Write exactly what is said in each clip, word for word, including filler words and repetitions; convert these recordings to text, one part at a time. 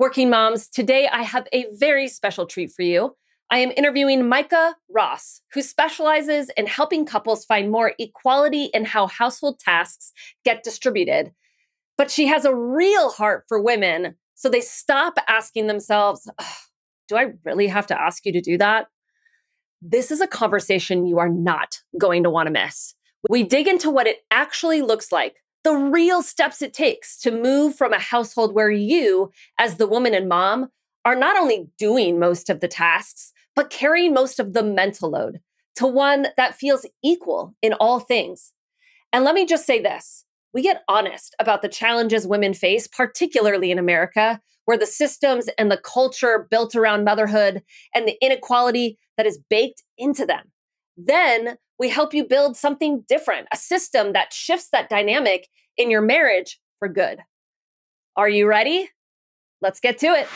Working moms, today I have a very special treat for you. I am interviewing Micah Ross, who specializes in helping couples find more equality in how household tasks get distributed. But she has a real heart for women, so they stop asking themselves, do I really have to ask you to do that? This is a conversation you are not going to want to miss. We dig into what it actually looks like, the real steps it takes to move from a household where you, as the woman and mom, are not only doing most of the tasks, but carrying most of the mental load, to one that feels equal in all things. And let me just say this, we get honest about the challenges women face, particularly in America, where the systems and the culture built around motherhood and the inequality that is baked into them. Then we help you build something different, a system that shifts that dynamic in your marriage for good. Are you ready? Let's get to it.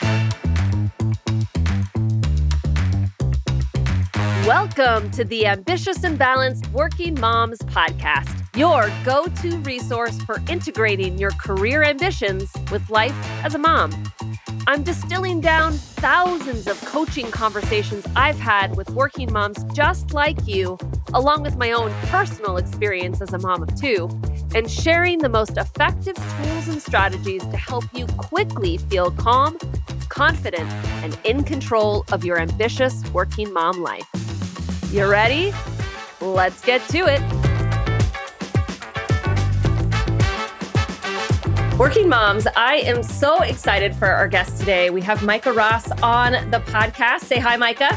Welcome to the Ambitious and Balanced Working Moms Podcast, your go-to resource for integrating your career ambitions with life as a mom. I'm distilling down thousands of coaching conversations I've had with working moms just like you, along with my own personal experience as a mom of two, and sharing the most effective tools and strategies to help you quickly feel calm, confident, and in control of your ambitious working mom life. You ready? Let's get to it. Working moms, I am so excited for our guest today. We have Micah Ross on the podcast. Say hi, Micah.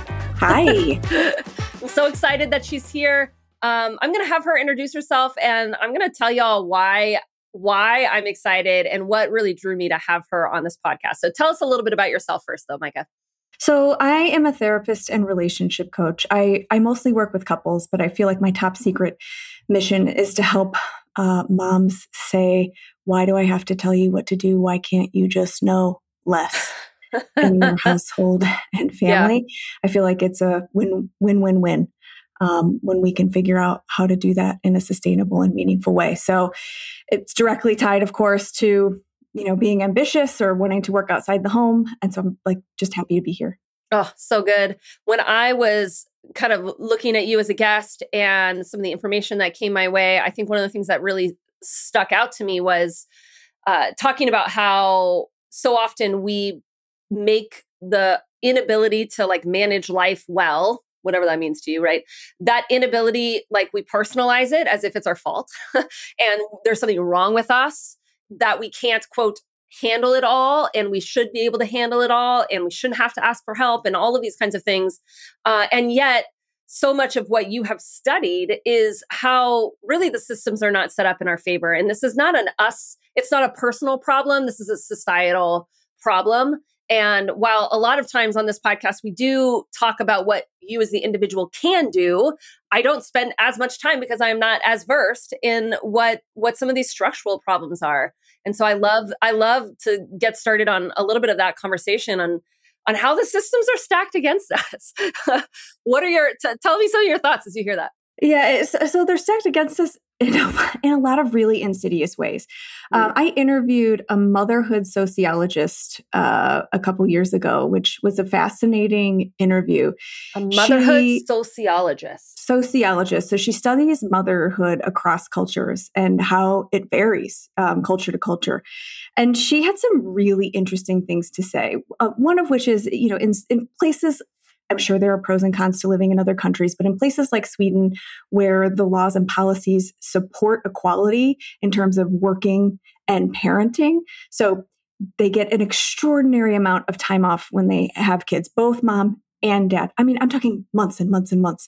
Hi. I'm so excited that she's here. Um, I'm going to have her introduce herself, and I'm going to tell y'all why why I'm excited and what really drew me to have her on this podcast. So tell us a little bit about yourself first, though, Micah. So I am a therapist and relationship coach. I, I mostly work with couples, but I feel like my top secret mission is to help uh, moms say, why do I have to tell you what to do? Why can't you just know less in your household and family? Yeah. I feel like it's a win, win, win, win um, when we can figure out how to do that in a sustainable and meaningful way. So it's directly tied, of course, to you know, being ambitious or wanting to work outside the home. And so I'm like, just happy to be here. Oh, so good. When I was kind of looking at you as a guest and some of the information that came my way, I think one of the things that really stuck out to me was uh, talking about how so often we make the inability to like manage life well, whatever that means to you, right? That inability, like we personalize it as if it's our fault and there's something wrong with us, that we can't, quote, handle it all, and we should be able to handle it all, and we shouldn't have to ask for help, and all of these kinds of things. Uh, and yet, so much of what you have studied is how really the systems are not set up in our favor. And this is not an us, it's not a personal problem. This is a societal problem. And while a lot of times on this podcast, we do talk about what you as the individual can do, I don't spend as much time because I'm not as versed in what, what some of these structural problems are. And so I love, I love to get started on a little bit of that conversation on, on how the systems are stacked against us. What are your, t- tell me some of your thoughts as you hear that. Yeah, it's, so they're stacked against us in a, in a lot of really insidious ways. Mm. Um, I interviewed a motherhood sociologist uh, a couple years ago, which was a fascinating interview. A motherhood she, sociologist. Sociologist. So she studies motherhood across cultures and how it varies um, culture to culture. And she had some really interesting things to say. Uh, one of which is, you know, in, in places I'm sure there are pros and cons to living in other countries, but in places like Sweden, where the laws and policies support equality in terms of working and parenting, so they get an extraordinary amount of time off when they have kids, both mom and dad. I mean, I'm talking months and months and months.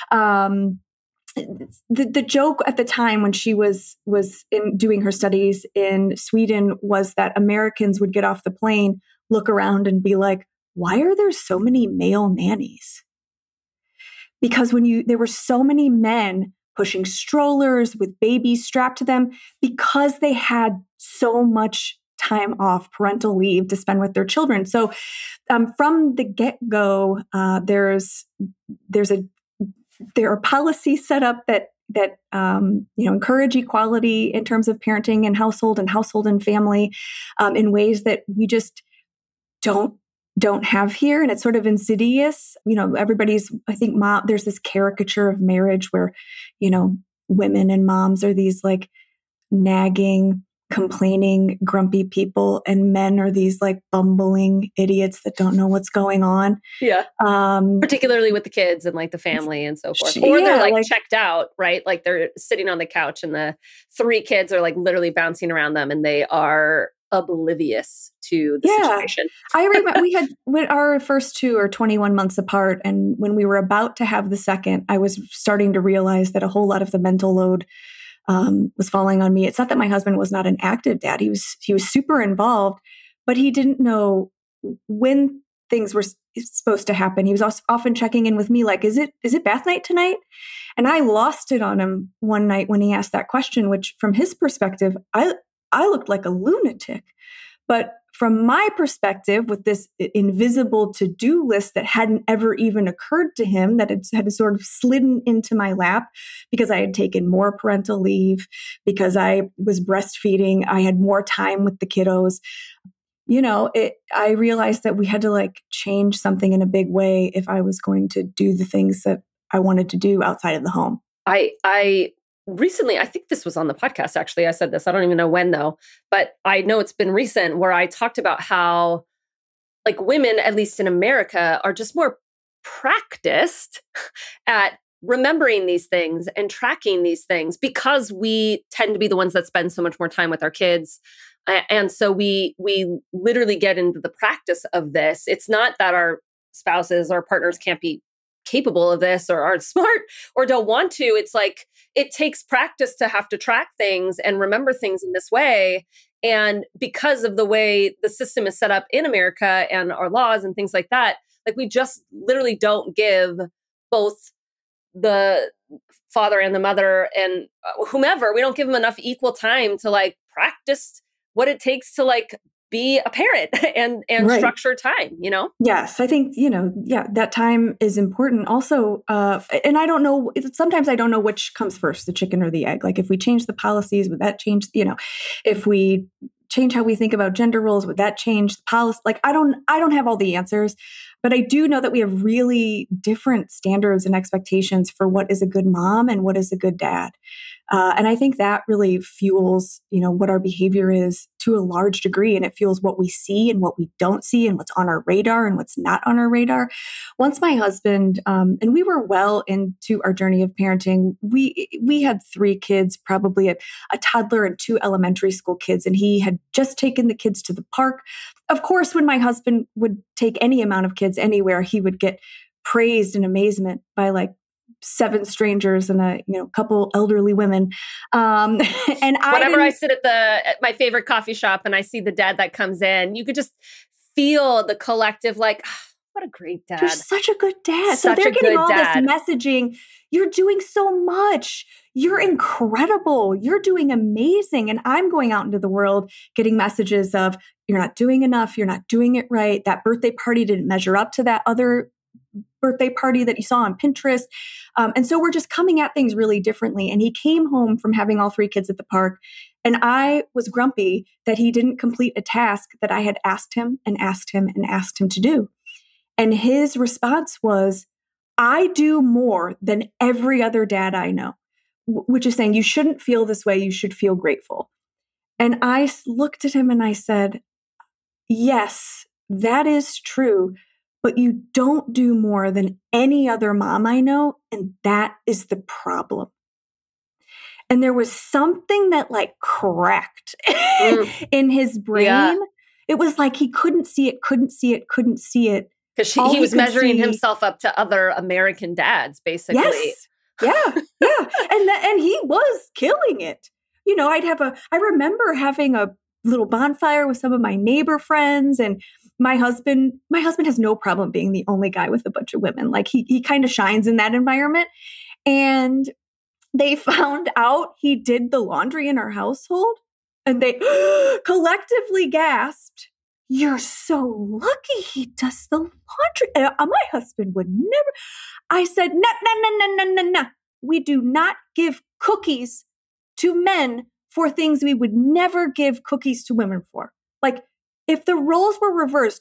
Um, the, the joke at the time when she was was in doing her studies in Sweden was that Americans would get off the plane, look around, and be like, why are there so many male nannies? Because when you, there were so many men pushing strollers with babies strapped to them because they had so much time off, parental leave to spend with their children. So um, from the get-go, uh, there's there's a there are policies set up that that um, you know encourage equality in terms of parenting and household and household and family um, in ways that we just don't don't have here, and it's sort of insidious. You know, everybody's, I think mom, there's this caricature of marriage where, you know, women and moms are these like nagging, complaining, grumpy people, and men are these like bumbling idiots that don't know what's going on. Yeah. Um, Particularly with the kids and like the family and so forth. Or yeah, they're like, like- checked out, right? Like they're sitting on the couch and the three kids are like literally bouncing around them and they are oblivious to the Yeah. situation. I remember we had when our first two are twenty-one months apart. And when we were about to have the second, I was starting to realize that a whole lot of the mental load um, was falling on me. It's not that my husband was not an active dad. He was, he was super involved, but he didn't know when things were s- supposed to happen. He was also often checking in with me like, is it, is it bath night tonight? And I lost it on him one night when he asked that question, which from his perspective, I, I looked like a lunatic. But from my perspective, with this invisible to-do list that hadn't ever even occurred to him, that had, had sort of slidden into my lap because I had taken more parental leave, because I was breastfeeding, I had more time with the kiddos. You know, it, I realized that we had to like change something in a big way if I was going to do the things that I wanted to do outside of the home. I, I, recently, I think this was on the podcast, actually. I said this, I don't even know when though, but I know it's been recent where I talked about how like women, at least in America, are just more practiced at remembering these things and tracking these things because we tend to be the ones that spend so much more time with our kids. And so we we literally get into the practice of this. It's not that our spouses or partners can't be capable of this or aren't smart or don't want to. It's like it takes practice to have to track things and remember things in this way. And because of the way the system is set up in America and our laws and things like that, like we just literally don't give both the father and the mother and whomever, we don't give them enough equal time to like practice what it takes to like be a parent and and Right. structure time, you know? Yes, I think, you know, yeah, that time is important. Also, uh, and I don't know, sometimes I don't know which comes first, the chicken or the egg. Like if we change the policies, would that change, you know, if we change how we think about gender roles, would that change the policy? Like I don't, I don't have all the answers, but I do know that we have really different standards and expectations for what is a good mom and what is a good dad. Uh, and I think that really fuels, you know, what our behavior is to a large degree. And it fuels what we see and what we don't see and what's on our radar and what's not on our radar. Once my husband, um, and we were well into our journey of parenting, we we had three kids, probably a, a toddler and two elementary school kids. And he had just taken the kids to the park. Of course, when my husband would take any amount of kids anywhere, he would get praised in amazement by like seven strangers and a you know couple elderly women. Um, and I whenever I didn't- sit at the at my favorite coffee shop and I see the dad that comes in, you could just feel the collective like, "Ah, what a great dad. You're such a good dad." So Such they're a getting good all dad. this messaging. You're doing so much. You're incredible. You're doing amazing. And I'm going out into the world getting messages of you're not doing enough. You're not doing it right. That birthday party didn't measure up to that other birthday party that you saw on Pinterest. Um, and so we're just coming at things really differently. And he came home from having all three kids at the park. And I was grumpy that he didn't complete a task that I had asked him and asked him and asked him to do. And his response was, I do more than every other dad I know, w- which is saying you shouldn't feel this way. You should feel grateful. And I s- looked at him and I said, yes, that is true. But you don't do more than any other mom I know. And that is the problem. And there was something that like cracked Mm. in his brain. Yeah. It was like he couldn't see it, couldn't see it, couldn't see it. Because All he he was could measuring see- himself up to other American dads, basically. Yes. Yeah. Yeah. and that, and he was killing it. You know, I'd have a, I remember having a little bonfire with some of my neighbor friends, and my husband, my husband has no problem being the only guy with a bunch of women. Like he, he kind of shines in that environment. And they found out he did the laundry in our household, and they collectively gasped, "You're so lucky he does the laundry." And uh, my husband would never. I said, no, no, no, no, no, no, no. We do not give cookies to men for things we would never give cookies to women for. Like, if the roles were reversed,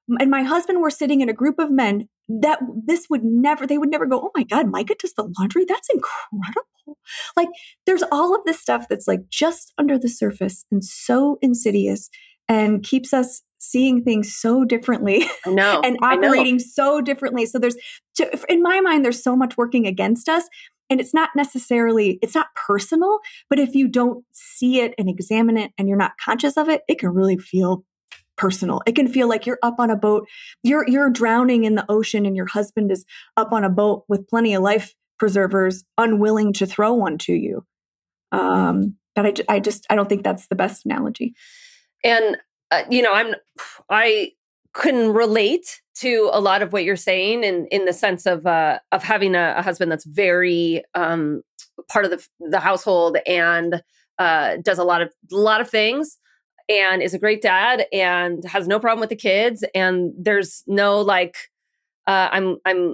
and my husband were sitting in a group of men, that this would never, they would never go, oh my God, Micah does the laundry? That's incredible. Like there's all of this stuff that's like just under the surface and so insidious and keeps us seeing things so differently no, and operating so differently. So there's, in my mind, there's so much working against us. And it's not necessarily, it's not personal, but if you don't see it and examine it and you're not conscious of it, it can really feel personal. It can feel like you're up on a boat, you're you're drowning in the ocean and your husband is up on a boat with plenty of life preservers, unwilling to throw one to you. Um, but I, I just, I don't think that's the best analogy. And, uh, you know, I'm, I couldn't relate to a lot of what you're saying in, in the sense of, uh, of having a, a husband that's very, um, part of the, the household and, uh, does a lot of, a lot of things and is a great dad and has no problem with the kids. And there's no like, uh, I'm, I'm,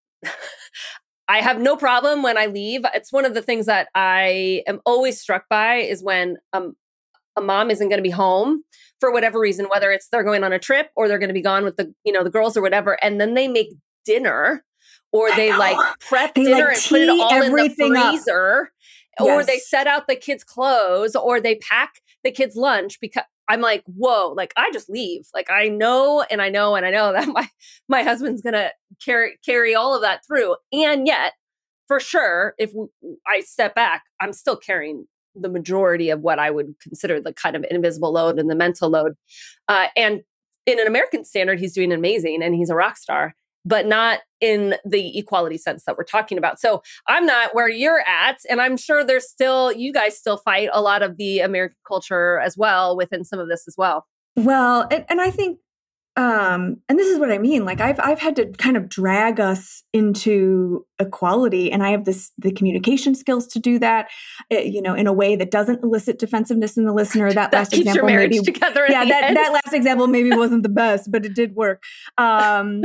I have no problem when I leave. It's one of the things that I am always struck by is when um, a mom isn't going to be home for whatever reason, whether it's they're going on a trip or they're going to be gone with the, you know, the girls or whatever. And then they make dinner or they like prep they dinner like and put it all in the freezer up. or Yes. they set out the kids' clothes or they pack the kids' lunch because I'm like, whoa, like I just leave. Like I know and I know and I know that my my husband's going to carry carry all of that through. And yet, for sure, if we, I step back, I'm still carrying the majority of what I would consider the kind of invisible load and the mental load. Uh, and in an American standard, he's doing amazing and he's a rock star, but not in the equality sense that we're talking about. So I'm not where you're at. And I'm sure there's still, you guys still fight a lot of the American culture as well within some of this as well. Well, and, and I think, um, and this is what I mean, like I've, I've had to kind of drag us into equality and I have this, the communication skills to do that, uh, you know, in a way that doesn't elicit defensiveness in the listener. That, that last keeps example, your marriage maybe, together. yeah, that, end. that last example maybe wasn't the best, but it did work. Um,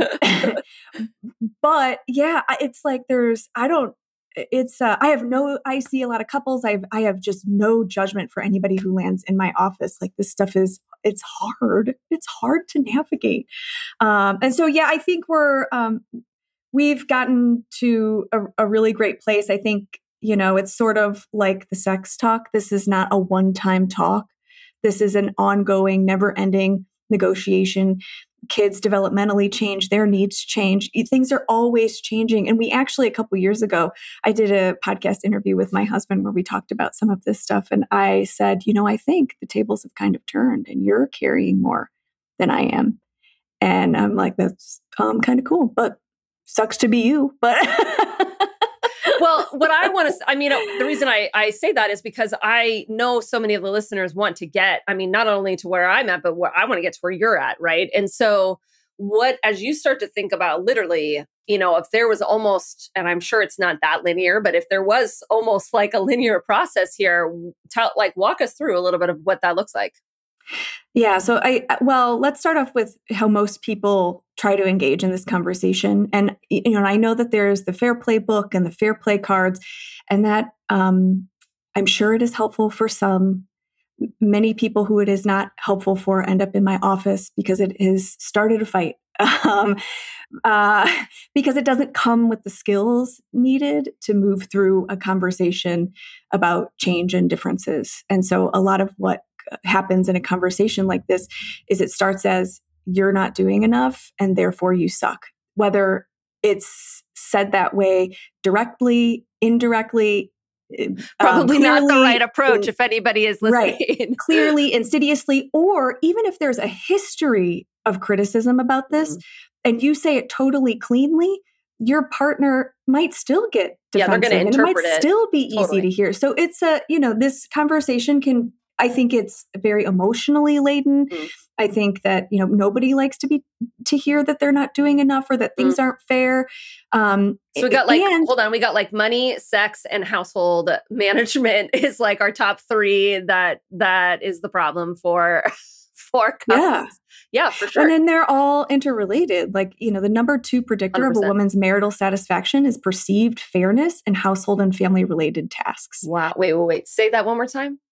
but yeah, it's like, there's, I don't, it's, uh, I have no, I see a lot of couples. I've, I have just no judgment for anybody who lands in my office. Like this stuff is, it's hard. It's hard to navigate. Um, and so, yeah, I think we're, um, we've gotten to a, a really great place. I think, you know, it's sort of like the sex talk. This is not a one-time talk. This is an ongoing, never-ending negotiation. Kids developmentally change, their needs change. Things are always changing. And we actually, a couple years ago, I did a podcast interview with my husband where we talked about some of this stuff. And I said, you know, I think the tables have kind of turned and you're carrying more than I am. And I'm like, that's um, kind of cool, but sucks to be you. But well, what I want to, I mean, the reason I, I say that is because I know so many of the listeners want to get, I mean, not only to where I'm at, but where I want to get to where you're at, right? And so what, as you start to think about literally, you know, if there was almost, and I'm sure it's not that linear, but if there was almost like a linear process here, tell, like walk us through a little bit of what that looks like. Yeah. So I, well, let's start off with how most people try to engage in this conversation. And, you know, I know that there's the Fair Play book and the Fair Play cards, and that um, I'm sure it is helpful for some. Many people who it is not helpful for end up in my office because it has started a fight. Um, uh, because it doesn't come with the skills needed to move through a conversation about change and differences. And so a lot of what happens in a conversation like this is it starts as you're not doing enough and therefore you suck. Whether it's said that way directly, indirectly, probably um, not the clearly, right approach if anybody is listening. Right, clearly, insidiously, or even if there's a history of criticism about this mm-hmm. and you say it totally cleanly, your partner might still get defensive. Yeah, they're going to interpret and it might it. still be Totally. Easy to hear. So it's a, you know, this conversation can, I think it's very emotionally laden. Mm. I think that, you know, nobody likes to be, to hear that they're not doing enough or that things mm. aren't fair. Um, so we got like, and, hold on, we got like money, sex, and household management is like our top three that, that is the problem for, for couples. Yeah. Yeah, for sure. And then they're all interrelated. Like, you know, the number two predictor one hundred percent of a woman's marital satisfaction is perceived fairness in household and family related tasks. Wow. Wait, wait, wait. Say that one more time.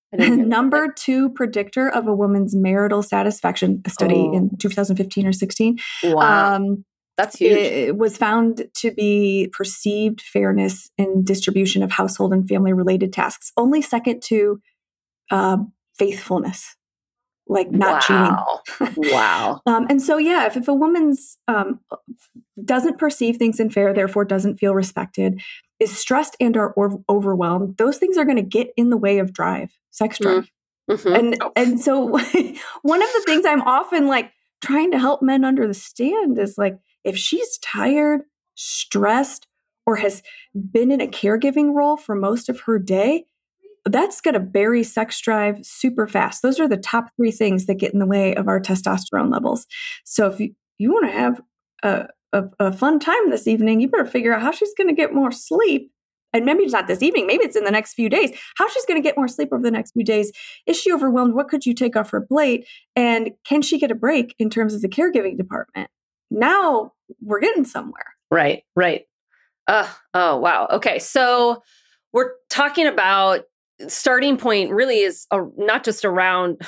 I didn't hear that. Number two predictor of a woman's marital satisfaction, a study Oh. in two thousand fifteen or sixteen. Wow. Um, That's huge. It was found to be perceived fairness in distribution of household and family related tasks, only second to uh, faithfulness, like not wow. cheating. Wow. Um, and so, yeah, if, if a woman's um, doesn't perceive things in fair, therefore doesn't feel respected, is stressed and or, or overwhelmed, those things are going to get in the way of drive, sex drive. Mm-hmm. And and so one of the things I'm often like trying to help men understand is like, if she's tired, stressed, or has been in a caregiving role for most of her day, that's going to bury sex drive super fast. Those are the top three things that get in the way of our testosterone levels. So if you, you want to have a, a, a fun time this evening, you better figure out how she's going to get more sleep. And maybe it's not this evening, maybe it's in the next few days. How she's going to get more sleep over the next few days. Is she overwhelmed? What could you take off her plate? And can she get a break in terms of the caregiving department? Now we're getting somewhere. Right, right. Uh, oh, wow. Okay. So we're talking about starting point really is a, not just around,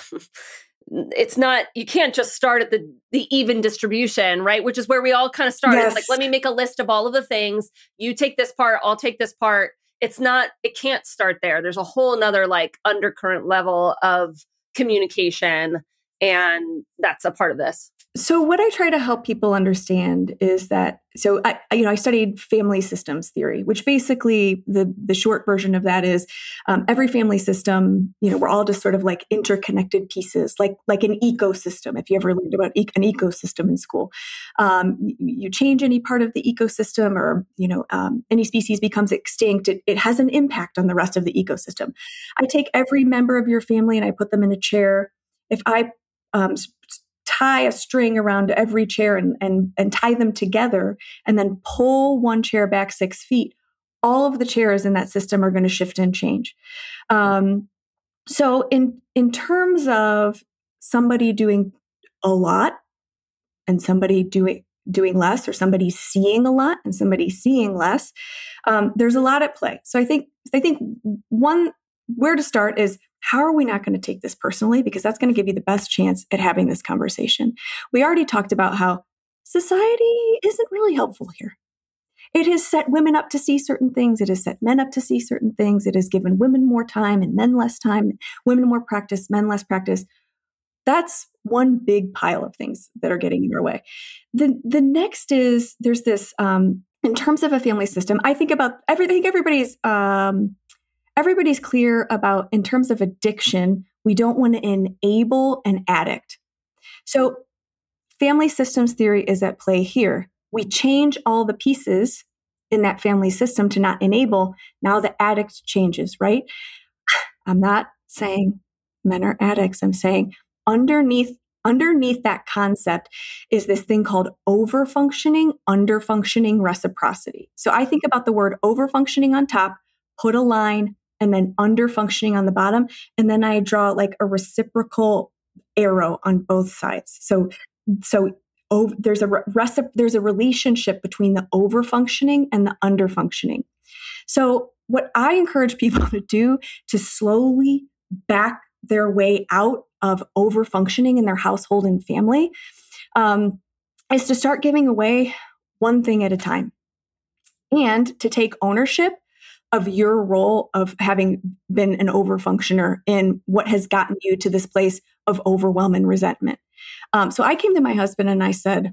it's not, you can't just start at the, the even distribution, right? Which is where we all kind of start. Yes. It's like, let me make a list of all of the things. You take this part, I'll take this part. It's not, it can't start there. There's a whole nother like undercurrent level of communication. And that's a part of this. So what I try to help people understand is that, so I, you know, I studied family systems theory, which basically the, the short version of that is um, every family system, you know, we're all just sort of like interconnected pieces, like, like an ecosystem. If you ever learned about e- an ecosystem in school, um, you, you change any part of the ecosystem or, you know, um, any species becomes extinct, it, it has an impact on the rest of the ecosystem. I take every member of your family and I put them in a chair. If I um, tie a string around every chair and, and, and tie them together and then pull one chair back six feet, all of the chairs in that system are going to shift and change. Um, so in, in terms of somebody doing a lot and somebody doing, doing less, or somebody seeing a lot and somebody seeing less, um, there's a lot at play. So I think, I think one, where to start is, how are we not going to take this personally? Because that's going to give you the best chance at having this conversation. We already talked about how society isn't really helpful here. It has set women up to see certain things. It has set men up to see certain things. It has given women more time and men less time, women more practice, men less practice. That's one big pile of things that are getting in our way. The, the next is there's this, um, in terms of a family system, I think about everything, everybody's, um, Everybody's clear about, in terms of addiction, we don't want to enable an addict. So family systems theory is at play here. We change all the pieces in that family system to not enable. Now the addict changes, right? I'm not saying men are addicts. I'm saying underneath, underneath that concept is this thing called overfunctioning, underfunctioning reciprocity. So I think about the word overfunctioning on top, put a line, and then under functioning on the bottom. And then I draw like a reciprocal arrow on both sides. So, so oh, there's a recip- there's a relationship between the over functioning and the under functioning. So what I encourage people to do to slowly back their way out of over functioning in their household and family um, is to start giving away one thing at a time and to take ownership of your role of having been an overfunctioner in what has gotten you to this place of overwhelm and resentment. Um, so I came to my husband and I said,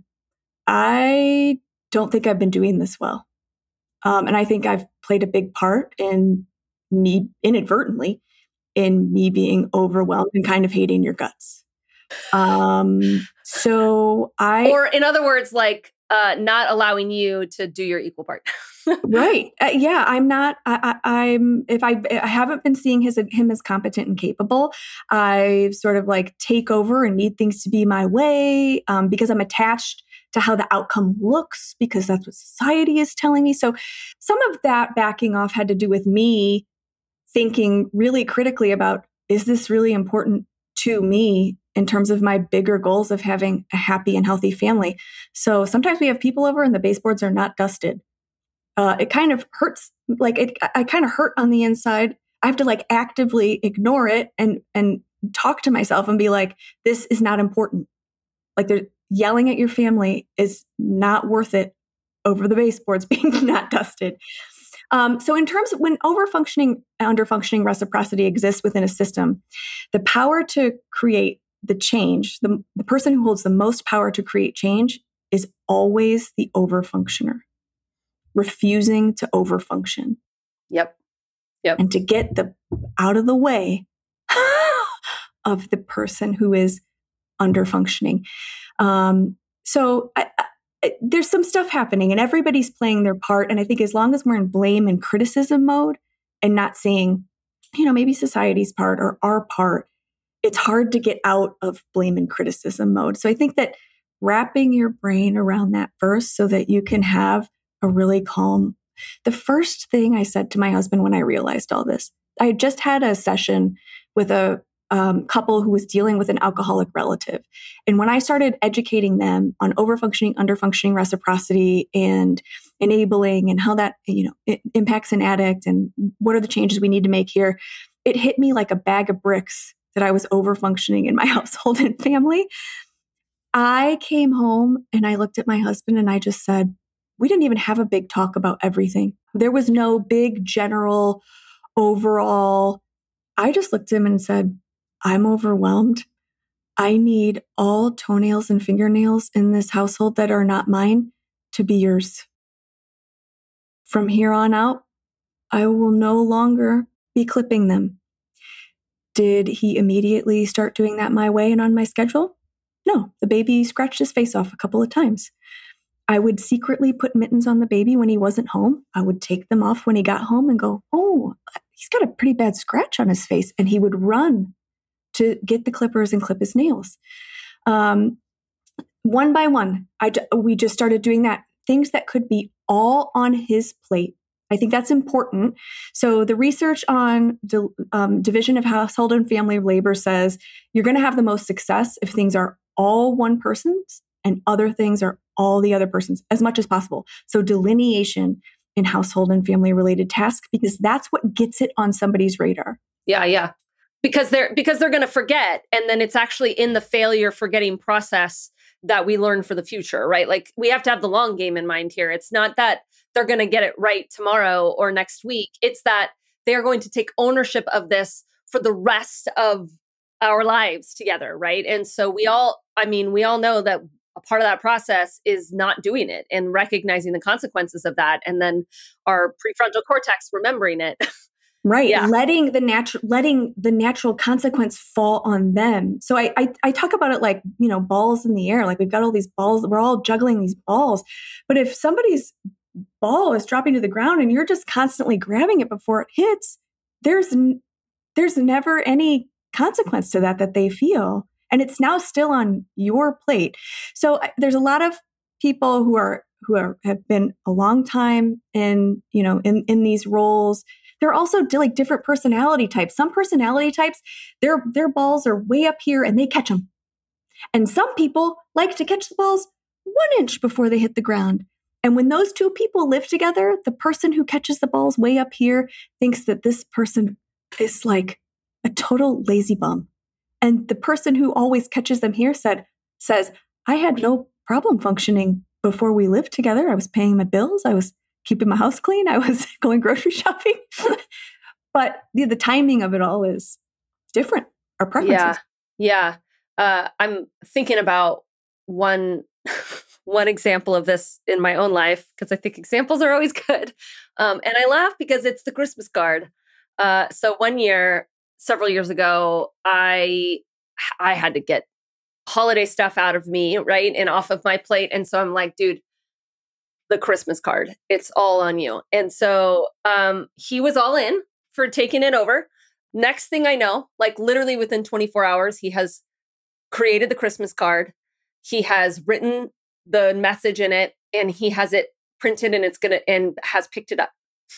I don't think I've been doing this well. Um, and I think I've played a big part in me inadvertently in me being overwhelmed and kind of hating your guts. Um, so I, or in other words, like uh, not allowing you to do your equal part. Right. Uh, yeah, I'm not, I, I, I'm, if I, I haven't been seeing his, him as competent and capable, I sort of like take over and need things to be my way um, because I'm attached to how the outcome looks, because that's what society is telling me. So some of that backing off had to do with me thinking really critically about, is this really important to me in terms of my bigger goals of having a happy and healthy family? So sometimes we have people over and the baseboards are not dusted. Uh, it kind of hurts, like it, I kind of hurt on the inside. I have to like actively ignore it and, and talk to myself and be like, this is not important. Like they're yelling at your family is not worth it over the baseboards being not dusted. Um, so in terms of when overfunctioning, underfunctioning reciprocity exists within a system, the power to create the change, the, the person who holds the most power to create change is always the overfunctioner, refusing to overfunction. Yep. Yep. And to get the out of the way of the person who is underfunctioning. Um, so I, I, there's some stuff happening and everybody's playing their part. And I think as long as we're in blame and criticism mode and not saying, you know, maybe society's part or our part, it's hard to get out of blame and criticism mode. So I think that wrapping your brain around that first so that you can have a really calm. The first thing I said to my husband when I realized all this, I had just had a session with a um, couple who was dealing with an alcoholic relative. And when I started educating them on overfunctioning, underfunctioning reciprocity and enabling and how that, you know, it impacts an addict and what are the changes we need to make here, it hit me like a bag of bricks that I was overfunctioning in my household and family. I came home and I looked at my husband and I just said, we didn't even have a big talk about everything. There was no big general overall. I just looked at him and said, I'm overwhelmed. I need all toenails and fingernails in this household that are not mine to be yours. From here on out, I will no longer be clipping them. Did he immediately start doing that my way and on my schedule? No, the baby scratched his face off a couple of times. I would secretly put mittens on the baby when he wasn't home. I would take them off when he got home and go, oh, he's got a pretty bad scratch on his face. And he would run to get the clippers and clip his nails. Um, one by one, I, we just started doing that. Things that could be all on his plate. I think that's important. So the research on di- um, division of household and family labor says you're going to have the most success if things are all one person's and other things are all the other person's as much as possible. So delineation in household and family related tasks, because that's what gets it on somebody's radar. Yeah, yeah. Because they're because they're going to forget, and then it's actually in the failure forgetting process that we learn for the future, right? Like we have to have the long game in mind here. It's not that they're going to get it right tomorrow or next week. It's that they're going to take ownership of this for the rest of our lives together, right? And so we all, I mean, we all know that a part of that process is not doing it and recognizing the consequences of that, and then our prefrontal cortex remembering it. Right. Yeah. Letting the natural, letting the natural consequence fall on them. So I, I, I talk about it like, you know, balls in the air. Like we've got all these balls, we're all juggling these balls. But if somebody's ball is dropping to the ground and you're just constantly grabbing it before it hits, there's, n- there's never any consequence to that that they feel. And it's now still on your plate. So I, there's a lot of people who are, who are, have been a long time in, you know, in, in these roles. They're also like different personality types. Some personality types, their their balls are way up here and they catch them. And some people like to catch the balls one inch before they hit the ground. And when those two people live together, the person who catches the balls way up here thinks that this person is like a total lazy bum. And the person who always catches them here said, says, I had no problem functioning before we lived together. I was paying my bills. I was keeping my house clean. I was going grocery shopping. But the, the timing of it all is different. Our preferences. Yeah. Yeah. Uh, I'm thinking about one, one example of this in my own life, because I think examples are always good. Um, and I laugh because it's the Christmas card. Uh, so one year, several years ago, I, I had to get holiday stuff out of me, right? And off of my plate. And so I'm like, dude, the Christmas card, it's all on you. And so um, he was all in for taking it over. Next thing I know, like literally within twenty-four hours, he has created the Christmas card. He has written the message in it and he has it printed and it's going to, and has picked it up.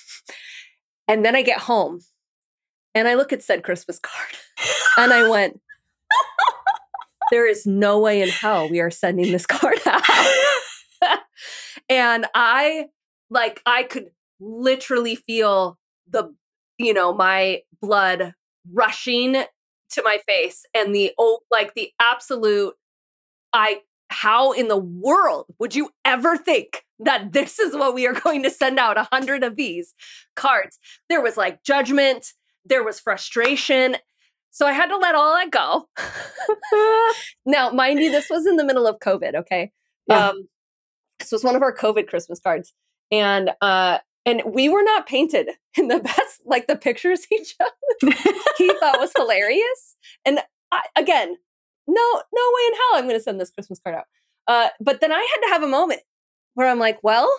And then I get home and I look at said Christmas card and I went, there is no way in hell we are sending this card out. And I, like, I could literally feel the you know, my blood rushing to my face and the, oh, like the absolute, I, how in the world would you ever think that this is what we are going to send out a hundred of these cards? There was like judgment, there was frustration. So I had to let all that go. Now, mind you, this was in the middle of COVID. Okay. Yeah. Um, this was one of our COVID Christmas cards. And, uh, and we were not painted in the best, like the pictures he chose, he thought was hilarious. And I, again, no, no way in hell I'm going to send this Christmas card out. Uh, but then I had to have a moment where I'm like, well,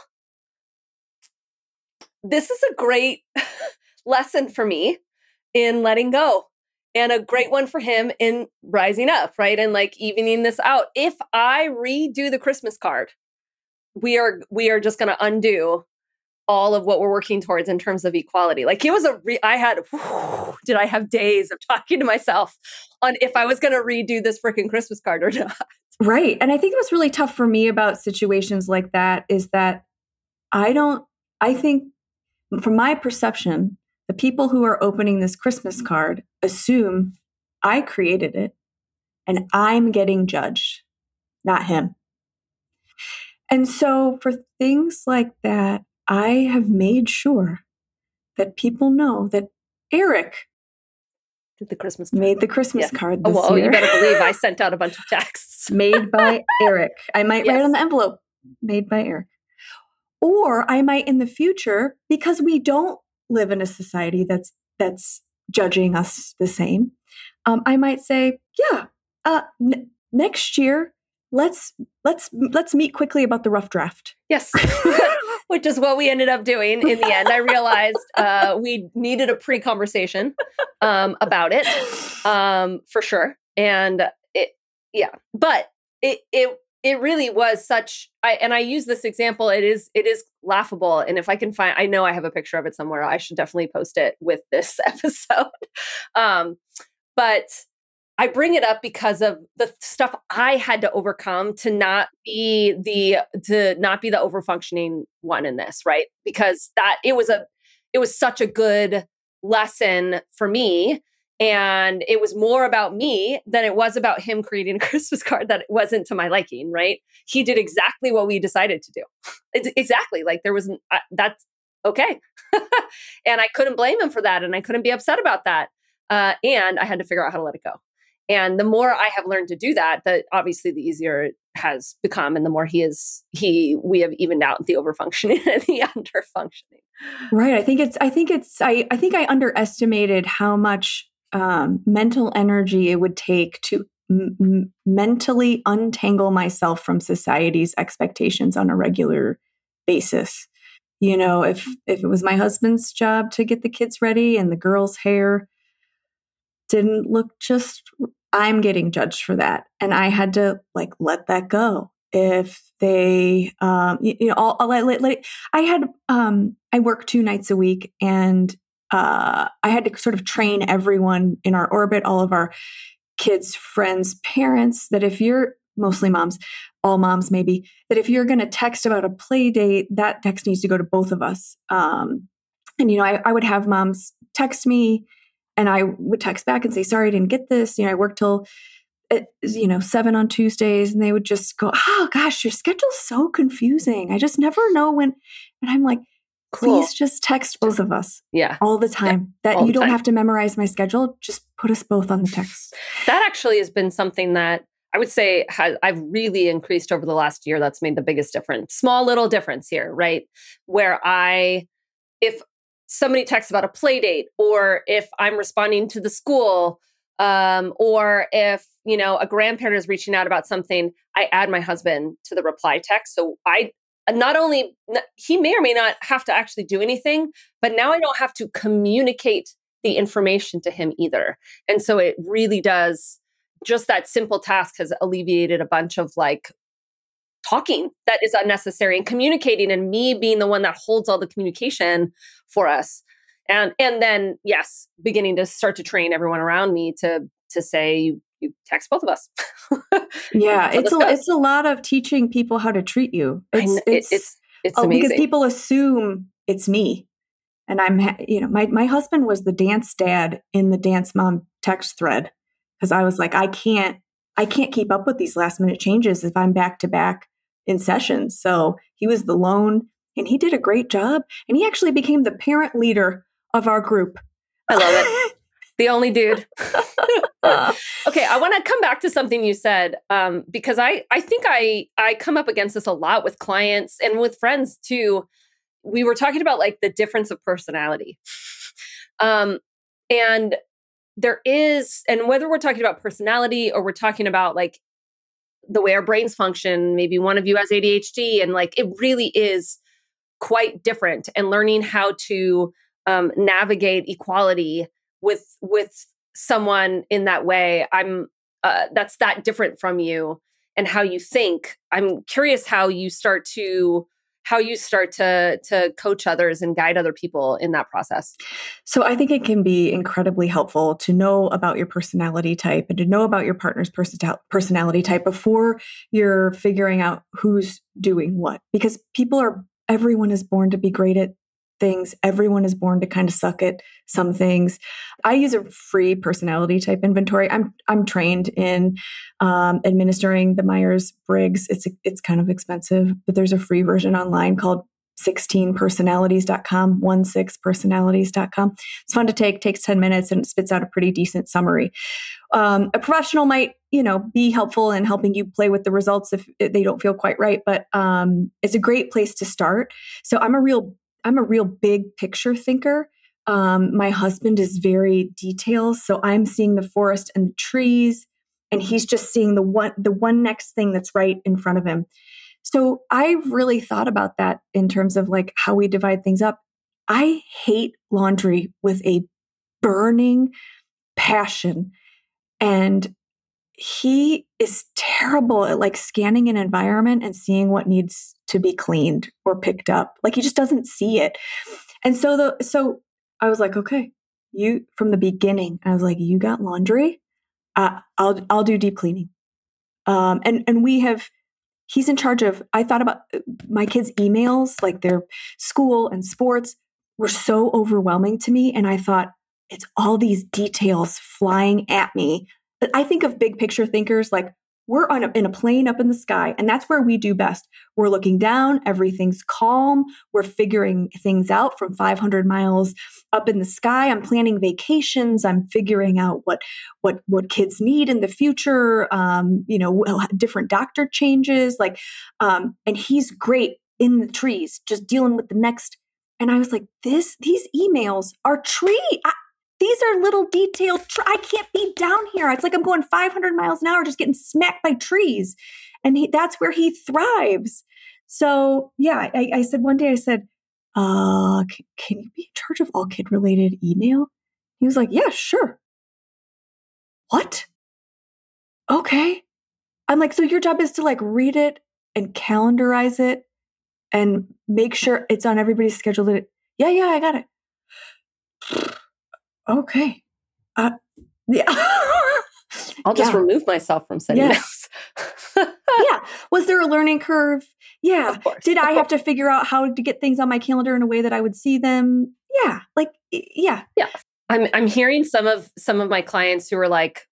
this is a great lesson for me in letting go and a great one for him in rising up, right? And like evening this out. If I redo the Christmas card, we are, we are just going to undo all of what we're working towards in terms of equality. Like it was a, re- I had, whew, did I have days of talking to myself on if I was going to redo this freaking Christmas card or not. Right. And I think what's really tough for me about situations like that is that I don't, I think from my perception, the people who are opening this Christmas card assume I created it and I'm getting judged, not him. And so for things like that, I have made sure that people know that Eric did the Christmas card. made the Christmas yeah. card this oh, well, year. You better believe I sent out a bunch of texts. Made by Eric. I might yes. write on the envelope, made by Eric. Or I might in the future, because we don't live in a society that's that's judging us the same, um, I might say, yeah, uh, n- next year, let's let's let's meet quickly about the rough draft. Yes. Which is what we ended up doing in the end. I realized uh, we needed a pre-conversation um, about it, um, for sure. And it, yeah, but it it it really was such. I and I use this example. It is it is laughable. And if I can find, I know I have a picture of it somewhere. I should definitely post it with this episode. um, but. I bring it up because of the stuff I had to overcome to not be the to not be the overfunctioning one in this, right? Because that it was a it was such a good lesson for me, and it was more about me than it was about him creating a Christmas card that it wasn't to my liking, right? He did exactly what we decided to do. It's exactly like there was uh, that's okay, and I couldn't blame him for that, and I couldn't be upset about that, uh, and I had to figure out how to let it go. And the more I have learned to do that, that obviously the easier it has become, and the more he is, he we have evened out the overfunctioning and the underfunctioning. Right. I think it's. I think it's. I. I think I underestimated how much um, mental energy it would take to m- m- mentally untangle myself from society's expectations on a regular basis. You know, if if it was my husband's job to get the kids ready and the girls' hair didn't look just. I'm getting judged for that. And I had to like, let that go. If they, um, you, you know, I'll, I'll let, let, let, I had, um, I work two nights a week and, uh, I had to sort of train everyone in our orbit, all of our kids, friends, parents, that if you're mostly moms, all moms, maybe that if you're going to text about a play date, that text needs to go to both of us. Um, and, you know, I, I would have moms text me, and I would text back and say, sorry, I didn't get this. You know, I work till, you know, seven on Tuesdays. And they would just go, oh, gosh, your schedule's so confusing. I just never know when. And I'm like, Cool. please just text both of us. Yeah. All the time. Yeah. That All you the don't time. have to memorize my schedule. Just put us both on the text. That actually has been something that I would say has, I've really increased over the last year. That's made the biggest difference. Small little difference here, right? Where I, if somebody texts about a play date, or if I'm responding to the school, um, or if, you know, a grandparent is reaching out about something, I add my husband to the reply text. So I not only, he may or may not have to actually do anything, but now I don't have to communicate the information to him either. And so it really does, just that simple task has alleviated a bunch of like talking that is unnecessary, and communicating, and me being the one that holds all the communication for us. And and then, yes, beginning to start to train everyone around me to to say, you, you text both of us. Yeah, so it's a, it's a lot of teaching people how to treat you. It's I, it's it's, it's oh, amazing. because people assume it's me. And I'm, you know, my, my husband was the dance dad in the dance mom text thread. Cause I was like, I can't, I can't keep up with these last minute changes if I'm back to back in sessions. So he was the lone, and he did a great job. And he actually became the parent leader of our group. I love it. The only dude. Okay, I want to come back to something you said, um, because I, I think I, I come up against this a lot with clients and with friends too. We were talking about like the difference of personality. Um, and there is, and whether we're talking about personality or we're talking about like the way our brains function, maybe one of you has A D H D, and like it really is quite different. And learning how to um, navigate equality with with someone in that way, I'm uh, that's that different from you and how you think. I'm curious how you start to how you start to to coach others and guide other people in that process. So I think it can be incredibly helpful to know about your personality type and to know about your partner's personality type before you're figuring out who's doing what. Because people are, everyone is born to be great at things. Everyone is born to kind of suck at some things. I use a free personality type inventory. I'm I'm trained in um, administering the Myers-Briggs. It's it's kind of expensive, but there's a free version online called sixteen personalities dot com, sixteen personalities dot com. It's fun to take, takes ten minutes, and it spits out a pretty decent summary. Um, a professional might, you know, be helpful in helping you play with the results if they don't feel quite right, but um, it's a great place to start. So I'm a real I'm a real big picture thinker. Um, my husband is very detailed. So I'm seeing the forest and the trees, and he's just seeing the one, the one next thing that's right in front of him. So I've really thought about that in terms of like how we divide things up. I hate laundry with a burning passion. And he is terrible at like scanning an environment and seeing what needs to be cleaned or picked up. Like he just doesn't see it. And so the so I was like, okay, you from the beginning, I was like, you got laundry. Uh, I'll I'll do deep cleaning. Um, and and we have. He's in charge of. I thought about my kids' emails, like their school and sports, were so overwhelming to me, and I thought it's all these details flying at me. I think of big picture thinkers like we're on a, in a plane up in the sky, and that's where we do best. We're looking down, everything's calm. We're figuring things out from five hundred miles up in the sky. I'm planning vacations. I'm figuring out what what what kids need in the future. Um, you know, different doctor changes. Like, um, and he's great in the trees, just dealing with the next. And I was like, this these emails are tree. I, These are little detailed. Tr- I can't be down here. It's like I'm going five hundred miles an hour, just getting smacked by trees. And he, that's where he thrives. So yeah, I, I said one day, I said, uh, c- can you be in charge of all kid related email? He was like, yeah, sure. What? Okay. I'm like, so your job is to like read it and calendarize it and make sure it's on everybody's schedule. That it, yeah, yeah, I got it. Okay. Uh, yeah. I'll just yeah. remove myself from sending yes. Yeah. Was there a learning curve? Yeah. Of course. Did I have to figure out how to get things on my calendar in a way that I would see them? Yeah. Like, yeah. Yeah. I'm I'm hearing some of some of my clients who are like,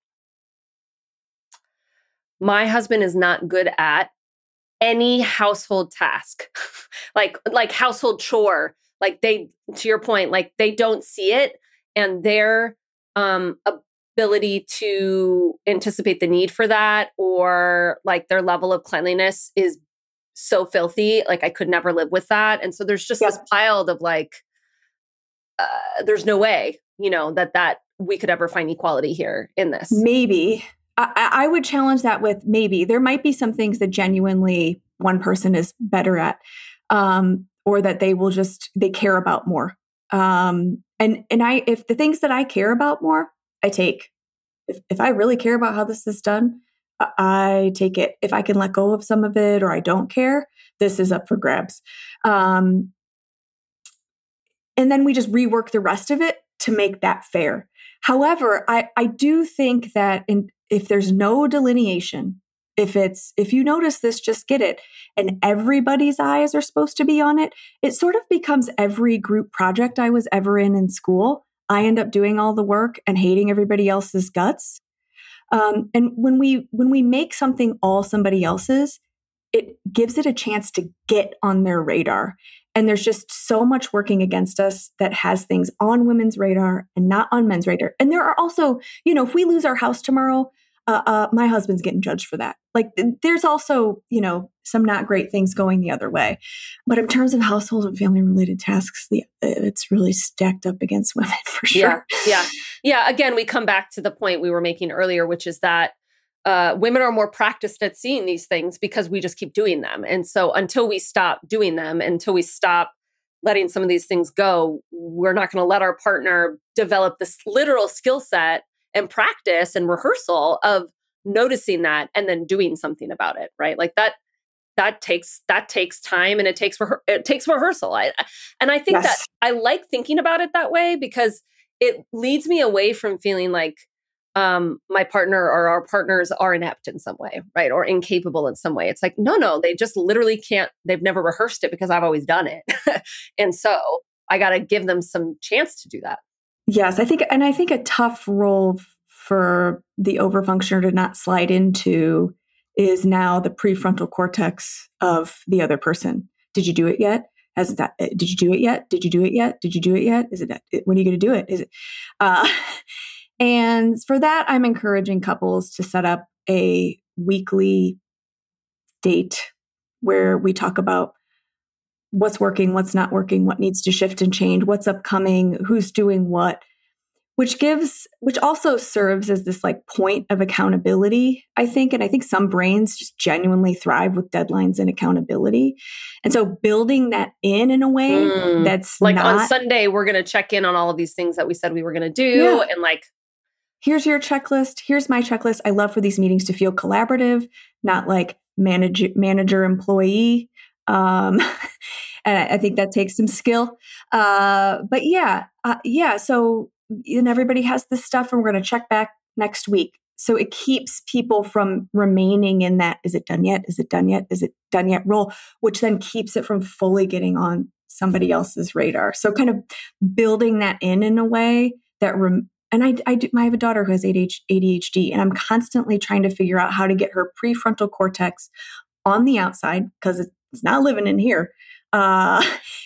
my husband is not good at any household task, like like household chore. Like they, to your point, like they don't see it. And their um, ability to anticipate the need for that, or like their level of cleanliness is so filthy. Like I could never live with that. And so there's just yep. this pile of like, uh, there's no way, you know, that that we could ever find equality here in this. Maybe. I, I would challenge that with maybe. There might be some things that genuinely one person is better at, um, or that they will just, they care about more. Um, and, and I, if the things that I care about more, I take. If, if I really care about how this is done, I take it. If I can let go of some of it or I don't care, this is up for grabs. Um, and then we just rework the rest of it to make that fair. However, I, I do think that in, if there's no delineation If it's, if you notice this, just get it. And everybody's eyes are supposed to be on it. It sort of becomes every group project I was ever in in school. I end up doing all the work and hating everybody else's guts. Um, and when we, when we make something all somebody else's, it gives it a chance to get on their radar. And there's just so much working against us that has things on women's radar and not on men's radar. And there are also, you know, if we lose our house tomorrow, uh, uh, my husband's getting judged for that. Like there's also, you know, some not great things going the other way. But in terms of household and family related tasks, the, it's really stacked up against women for sure. Yeah. Yeah. Yeah. Again, we come back to the point we were making earlier, which is that Uh, women are more practiced at seeing these things because we just keep doing them. And so until we stop doing them, until we stop letting some of these things go, we're not going to let our partner develop this literal skill set and practice and rehearsal of noticing that and then doing something about it, right? Like that, that takes, that takes time and it takes, rehe- it takes rehearsal. I, and I think Yes. that I like thinking about it that way because it leads me away from feeling like, Um, my partner or our partners are inept in some way, right? Or incapable in some way. It's like, no, no, they just literally can't, they've never rehearsed it because I've always done it. And so I got to give them some chance to do that. Yes, I think, and I think a tough role f- for the overfunctioner to not slide into is now the prefrontal cortex of the other person. Did you do it yet? Has that? Did you do it yet? Did you do it yet? Did you do it yet? Is it? When are you going to do it? Is it? Uh, And for that, I'm encouraging couples to set up a weekly date where we talk about what's working, what's not working, what needs to shift and change, what's upcoming, who's doing what, which gives, which also serves as this like point of accountability, I think. And I think some brains just genuinely thrive with deadlines and accountability. And so building that in in a way Mm. that's Like not, on Sunday, we're going to check in on all of these things that we said we were going to do. Yeah. And like, here's your checklist. Here's my checklist. I love for these meetings to feel collaborative, not like manager, manager employee. Um, and I think that takes some skill. Uh, but yeah, uh, yeah. So, and everybody has this stuff and we're going to check back next week. So it keeps people from remaining in that, is it done yet? Is it done yet? Is it done yet role, which then keeps it from fully getting on somebody else's radar. So kind of building that in in a way that, rem- and I, I, do, I have a daughter who has A D H D, and I'm constantly trying to figure out how to get her prefrontal cortex on the outside, because it's not living in here, uh,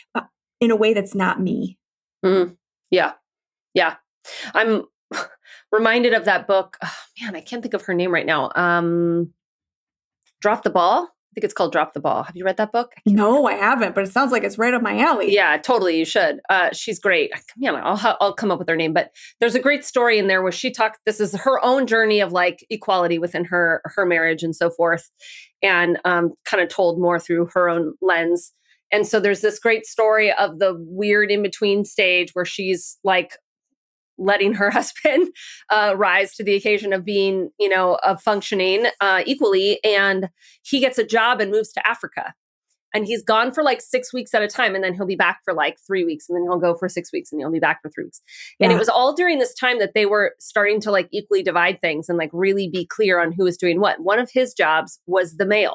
in a way that's not me. mm, yeah, yeah. I'm reminded of that book. Oh, man, I can't think of her name right now. Um, Drop the Ball. I think it's called Drop the Ball. Have you read that book? I no, I haven't, but it sounds like it's right up my alley. Yeah, totally. You should. Uh, she's great. Man, I'll ha- I'll come up with her name, but there's a great story in there where she talked. This is her own journey of like equality within her her marriage and so forth, and um, kind of told more through her own lens. And so there's this great story of the weird in between stage where she's like letting her husband uh, rise to the occasion of being, you know, of functioning uh, equally. And he gets a job and moves to Africa. And he's gone for like six weeks at a time. And then he'll be back for like three weeks. And then he'll go for six weeks and he'll be back for three weeks. Yeah. And it was all during this time that they were starting to like equally divide things and like really be clear on who was doing what. One of his jobs was the mail.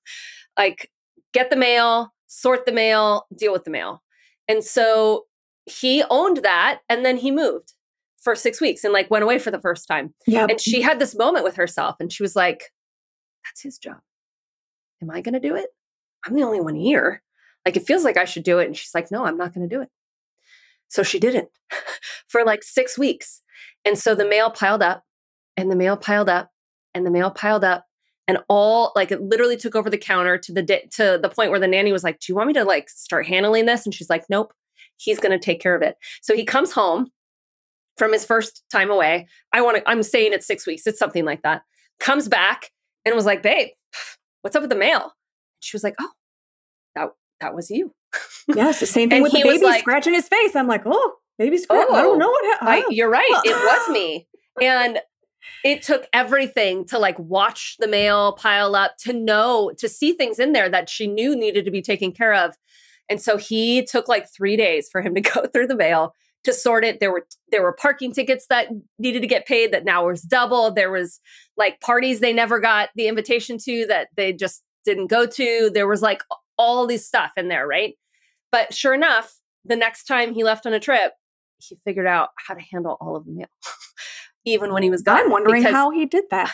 Like get the mail, sort the mail, deal with the mail. And so he owned that. And then he moved for six weeks and like went away for the first time. Yep. And she had this moment with herself and she was like, that's his job. Am I going to do it? I'm the only one here. Like, it feels like I should do it. And she's like, no, I'm not going to do it. So she didn't for like six weeks. And so the mail piled up and the mail piled up and the mail piled up and all like it literally took over the counter to the di- to the point where the nanny was like, do you want me to like start handling this? And she's like, nope, he's going to take care of it. So he comes home from his first time away. I want to, I'm saying it's six weeks. It's something like that. Comes back and was like, babe, what's up with the mail? She was like, oh, that that was you. Yes, the same thing And with the he was baby like- scratching his face. I'm like, oh, baby scratch. I Oh, don't know what I, happened. you're right. It was me. And it took everything to like watch the mail pile up, to know, to see things in there that she knew needed to be taken care of. And so he took like three days for him to go through the mail, to sort it. There were there were parking tickets that needed to get paid that now was double. There was like parties they never got the invitation to that they just didn't go to. There was like all this stuff in there, right? But sure enough, the next time he left on a trip, he figured out how to handle all of the mail, even when he was gone. I'm wondering how he did that.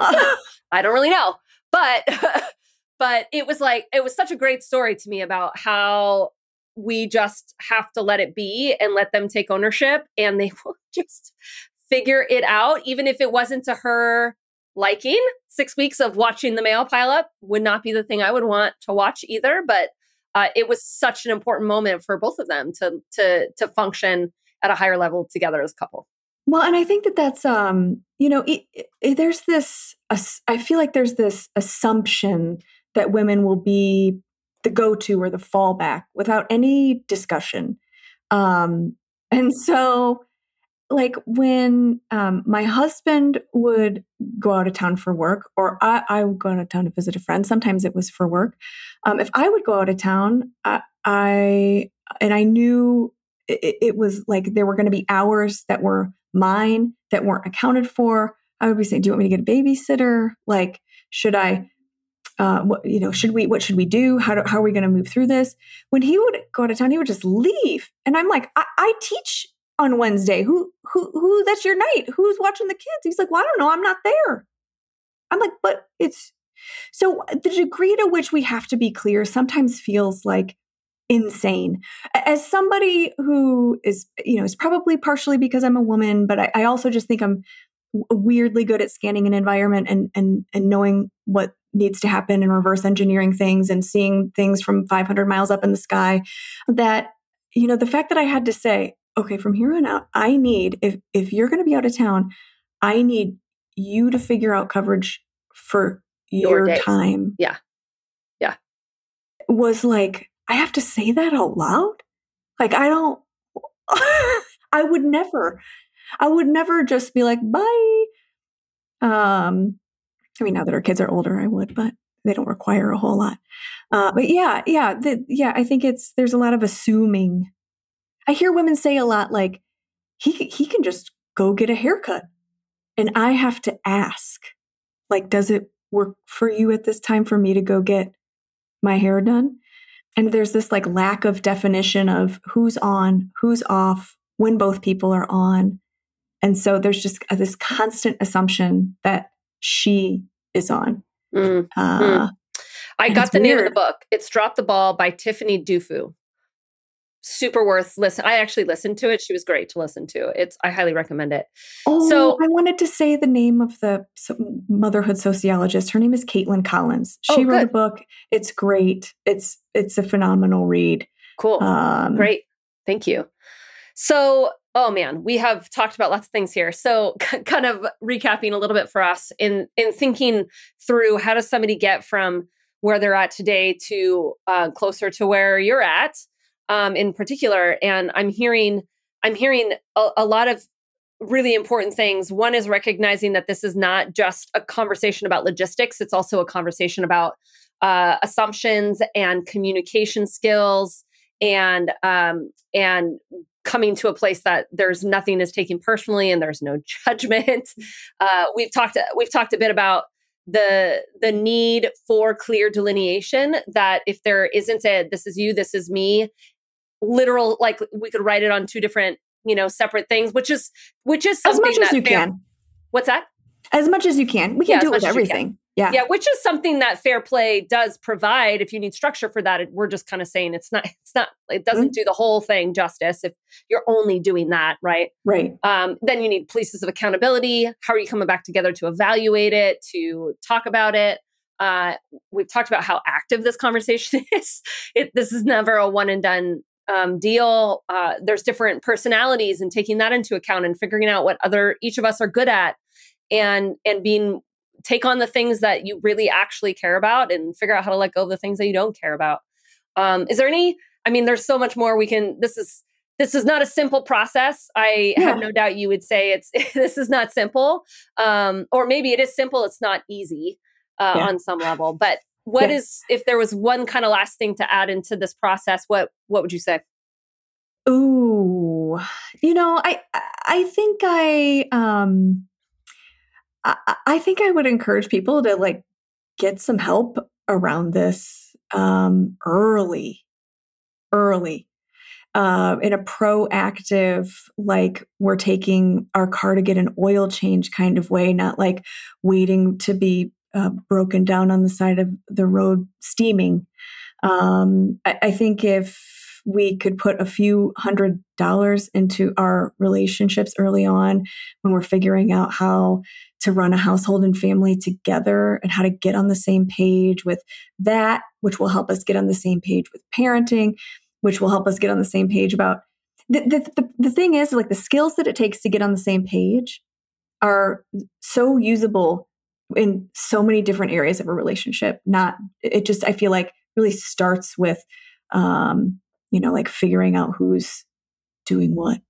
I don't really know, but but it was like it was such a great story to me about how we just have to let it be and let them take ownership, and they will just figure it out, even if it wasn't to her liking. Six weeks of watching the mail pile up would not be the thing I would want to watch either, but uh, it was such an important moment for both of them to to to function at a higher level together as a couple. Well, and I think that that's, um, you know, it, it, there's this, uh, I feel like there's this assumption that women will be the go-to or the fallback without any discussion. Um, and so like when um, my husband would go out of town for work, or I, I would go out of town to visit a friend, sometimes it was for work. Um, if I would go out of town, I, I and I knew it, it was like there were going to be hours that were mine that weren't accounted for. I would be saying, do you want me to get a babysitter? Like, should I, uh, what, you know, should we, what should we do? How do, how are we going to move through this? When he would go out of town, he would just leave. And I'm like, I, I teach on Wednesday. Who, who, who, that's your night. Who's watching the kids? He's like, well, I don't know. I'm not there. I'm like, but it's, so the degree to which we have to be clear sometimes feels like insane. As somebody who is, you know, is probably partially because I'm a woman, but I, I also just think I'm weirdly good at scanning an environment and and and knowing what needs to happen and reverse engineering things and seeing things from five hundred miles up in the sky. That, you know, the fact that I had to say, okay, from here on out, I need, if if you're going to be out of town, I need you to figure out coverage for your, your time. Yeah. Yeah. Was like, I have to say that out loud? Like, I don't, I would never, I would never just be like, bye. Um, I mean, now that our kids are older, I would, but they don't require a whole lot. Uh, but yeah, yeah, the, yeah, I think it's, there's a lot of assuming. I hear women say a lot like, he, he can just go get a haircut. And I have to ask, like, does it work for you at this time for me to go get my hair done? And there's this like lack of definition of who's on, who's off, when both people are on. And so there's just this constant assumption that she is on. Mm. Uh, mm. I got the weird. name of the book. It's Drop the Ball by Tiffany Dufu. Super worth listen. I actually listened to it. She was great to listen to. It's I highly recommend it. Oh, so I wanted to say the name of the motherhood sociologist. Her name is Caitlin Collins. She oh, wrote a book. It's great. It's it's a phenomenal read. Cool. Um, great. Thank you. So, oh man, we have talked about lots of things here. So kind of recapping a little bit for us in in thinking through how does somebody get from where they're at today to uh, closer to where you're at. Um, in particular, and I'm hearing, I'm hearing a, a lot of really important things. One is recognizing that this is not just a conversation about logistics; it's also a conversation about uh, assumptions and communication skills, and um, and coming to a place that there's nothing is taken personally and there's no judgment. Uh, we've talked, we've talked a bit about the the need for clear delineation. That if there isn't a "this is you, this is me," literal, like we could write it on two different, you know, separate things, which is, which is something as much as that you fair, can. As that? As much as you can. We can yeah, do it with everything. Yeah. Yeah. Which is something that Fair Play does provide. If you need structure for that, it, we're just kind of saying it's not, it's not, it doesn't mm-hmm. do the whole thing justice. If you're only doing that, right? Right. Um, then you need places of accountability. How are you coming back together to evaluate it, to talk about it? Uh, we've talked about how active this conversation is. It, this is never a one and done Um, deal. Uh, there's different personalities, and taking that into account and figuring out what other each of us are good at, and and being take on the things that you really actually care about, and figure out how to let go of the things that you don't care about. Um, is there any? I mean, there's so much more we can. This is this is not a simple process. I yeah. have no doubt you would say it's this is not simple, um, or maybe it is simple. It's not easy uh, yeah. on some level, but. What yeah. is, if there was one kind of last thing to add into this process, what what would you say? Ooh, you know, I I think I um I, I think I would encourage people to like get some help around this um early, early. Uh, in a proactive, like we're taking our car to get an oil change kind of way, not like waiting to be uh, broken down on the side of the road steaming. Um, I, I think if we could put a few hundred dollars into our relationships early on when we're figuring out how to run a household and family together and how to get on the same page with that, which will help us get on the same page with parenting, which will help us get on the same page about the, the, the, the thing is like the skills that it takes to get on the same page are so usable in so many different areas of a relationship. Not, it just, I feel like really starts with, um, you know, like figuring out who's doing what.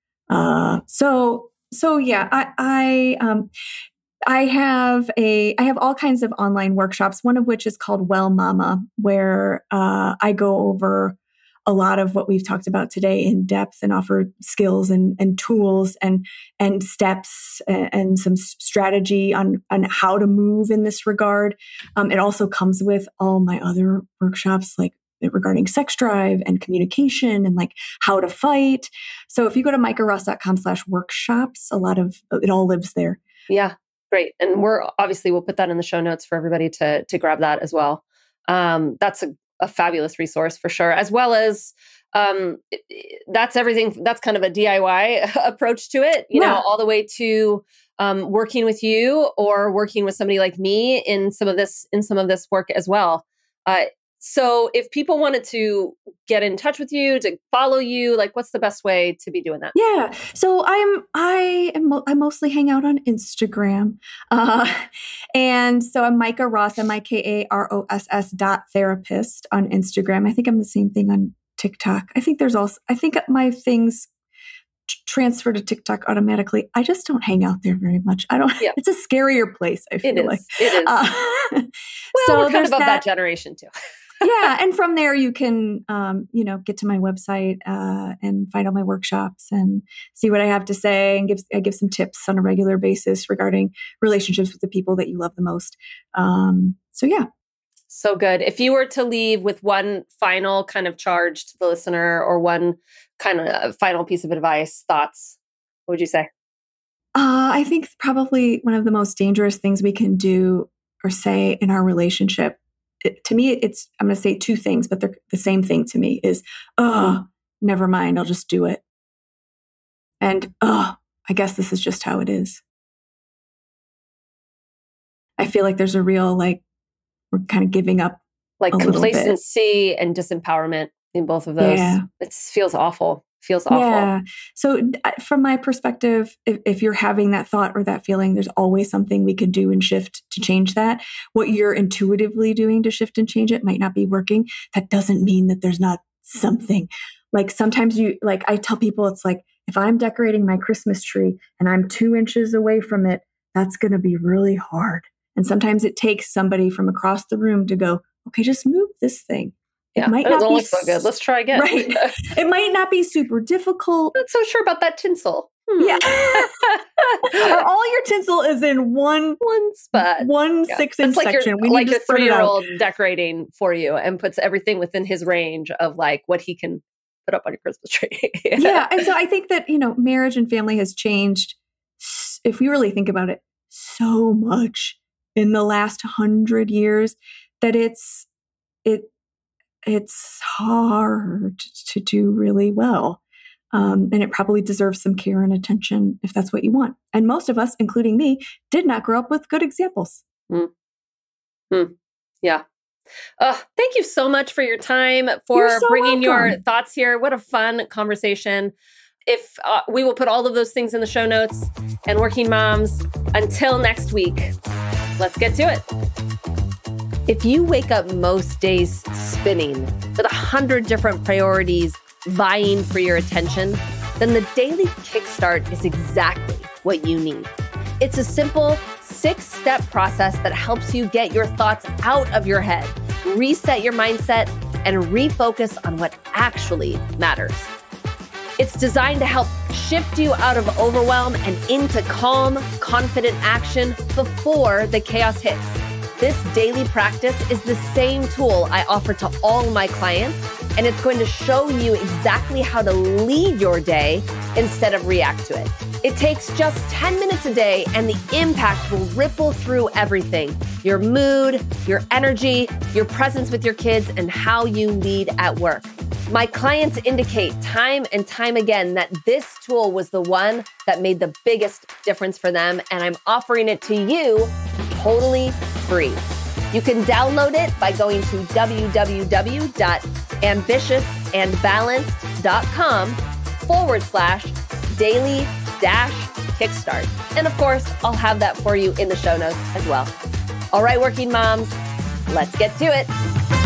Uh, so, so yeah, I, I, um, I have a, I have all kinds of online workshops, one of which is called Well Mama, where, uh, I go over a lot of what we've talked about today in depth and offer skills and, and tools and and steps and, and some strategy on, on how to move in this regard. Um, it also comes with all my other workshops like regarding sex drive and communication and like how to fight. So if you go to micahross.com slash workshops, a lot of it all lives there. Yeah, great. And we're obviously we'll put that in the show notes for everybody to to grab that as well. Um, that's a a fabulous resource for sure, as well as um, that's everything. That's kind of a D I Y approach to it, you yeah. know, all the way to um, working with you or working with somebody like me in some of this, in some of this work as well. Uh, so if people wanted to get in touch with you, to follow you, like what's the best way to be doing that? Yeah. So I'm, I am, I mostly hang out on Instagram. Uh, and so I'm Micah Ross, M I K A R O S S dot therapist on Instagram. I think I'm the same thing on TikTok. I think there's also, I think my things transfer to TikTok automatically. I just don't hang out there very much. I don't, yeah. It's a scarier place. I feel it is. like It is. Uh, well, so we're kind of of that, that generation too. Yeah. And from there, you can, um, you know, get to my website uh, and find all my workshops and see what I have to say and give, I give some tips on a regular basis regarding relationships with the people that you love the most. Um, so, yeah. So good. If you were to leave with one final kind of charge to the listener or one kind of final piece of advice, thoughts, what would you say? Uh, I think probably one of the most dangerous things we can do or say in our relationship, it, to me, it's, I'm going to say two things, but they're the same thing to me is, oh, never mind, I'll just do it. And, oh, I guess this is just how it is. I feel like there's a real, like, we're kind of giving up. Like complacency and disempowerment in both of those. Yeah. It feels awful. Feels awful. Yeah. So from my perspective, if, if you're having that thought or that feeling, there's always something we could do and shift to change that. What you're intuitively doing to shift and change it might not be working. That doesn't mean that there's not something. Like sometimes you, like I tell people, it's like, if I'm decorating my Christmas tree and I'm two inches away from it, that's going to be really hard. And sometimes it takes somebody from across the room to go, okay, just move this thing. It yeah, might that not doesn't be look so good. Let's try again. Right. It might not be super difficult. I'm not so sure about that tinsel. Hmm. Yeah. Or all your tinsel is in one one spot, one yeah. six inch like section. Your, we like your three year old decorating for you and puts everything within his range of like what he can put up on your Christmas tree. yeah. yeah. And so I think that, you know, marriage and family has changed, if we really think about it, so much in the last hundred years that it's, it, it's hard to do really well. Um, and it probably deserves some care and attention if that's what you want. And most of us, including me, did not grow up with good examples. Mm. Mm. Yeah. Uh, thank you so much for your time, for so bringing welcome. Your thoughts here. What a fun conversation. If uh, we will put all of those things in the show notes. And working moms, until next week, let's get to it. If you wake up most days spinning with a hundred different priorities vying for your attention, then the Daily Kickstart is exactly what you need. It's a simple six-step process that helps you get your thoughts out of your head, reset your mindset, and refocus on what actually matters. It's designed to help shift you out of overwhelm and into calm, confident action before the chaos hits. This daily practice is the same tool I offer to all my clients, and it's going to show you exactly how to lead your day instead of react to it. It takes just ten minutes a day, and the impact will ripple through everything: your mood, your energy, your presence with your kids, and how you lead at work. My clients indicate time and time again that this tool was the one that made the biggest difference for them, and I'm offering it to you totally free. You can download it by going to www.ambitiousandbalanced.com forward slash daily dash kickstart. And of course, I'll have that for you in the show notes as well. All right, working moms, let's get to it.